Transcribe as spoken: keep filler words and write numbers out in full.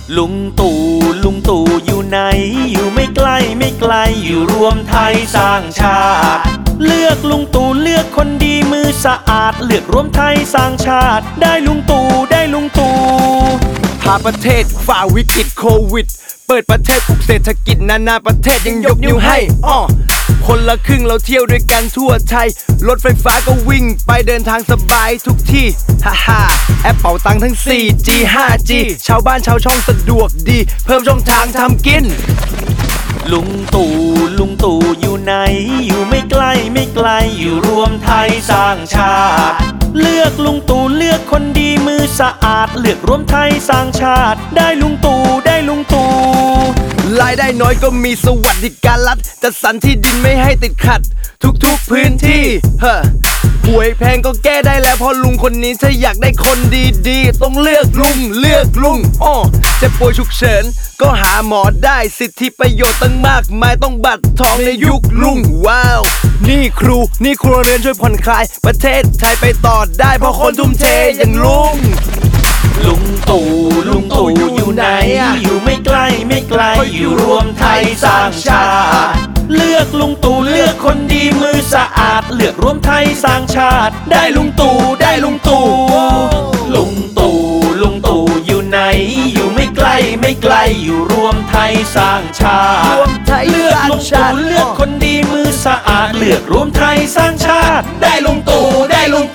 ลุงตู่ลุงตู่อยู่ไหนอยู่ไม่ไกลไม่ไกลอยู่รวมไทยสร้างชาติเลือกลุงตู่เลือกคนดีมือสะอาดเลือกรวมไทยสร้างชาติได้ลุงตู่ได้ลุงตู่พาประเทศฝ่าวิกฤตโควิดเปิดประเทศปลุกเศรษฐกิจนานาประเทศยังยกนิ้วให้อ้อคนละครึ่งเราเที่ยวด้วยกันทั่วไทยรถไฟฟ้าก็วิ่งไปเดินทางสบายทุกที่ฮ่าฮ่าแอปเป่าตังค์ทั้ง โฟร์จี ไฟว์จี ชาวบ้านชาวช่องสะดวกดีเพิ่มช่องทางทำกินลุงตู่ลุงตู่อยู่ไหนอยู่ไม่ไกลไม่ไกลอยู่รวมไทยสร้างชาติเลือกลุงตู่เลือกคนดีมือสะอาดเลือกรวมไทยสร้างชาติได้ลุงตู่ได้ลุงตู่รายได้น้อยก็มีสวัสดิการรัฐจัดสรรที่ดินไม่ให้ติดขัดทุกๆพื้นที่เฮ้อหวยแพงก็แก้ได้แล้วเพราะลุงคนนี้ถ้าอยากได้คนดีๆต้องเลือกลุงเลือกลุงอ้อเจ็บป่วยฉุกเฉินก็หาหมอได้สิทธิประโยชน์ตั้งมากมายต้องบัตรทองในยุคลุงว้าวนี่ครูนี่ครัวเรือนช่วยผ่อนคลายประเทศไทยไปต่อได้เพราะคนทุ่มเทอย่างลุงลุงตู่ลุงตู่อยู่ไหนอยู่ไม่ไกลไม่ไกลอยู่รวมไทยสร้างชาติเลือกลุงตู่เลือกคนดีมือสะอาดเลือกรวมไทยสร้างชาติได้ลุงตู่ได้ลุงตู่ลุงตู่ลุงตู่อยู่ไหนอยู่ไม่ไกลไม่ไกลอยู่รวมไทยสร้างชาติเลือกลุงตู่เลือกคนดีมือสะอาดเลือกรวมไทยสร้างชาติได้ลุงตู่ได้ลุง